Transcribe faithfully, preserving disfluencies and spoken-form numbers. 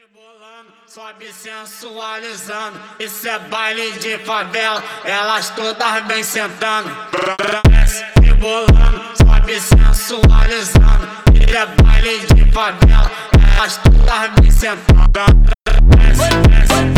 Rebolando, sobe sensualizando. Isso é baile de favela, elas todas bem sentando. Desce rebolando, sobe sensualizando. Isso é baile de favela, elas todas bem sentando. Desce, desce.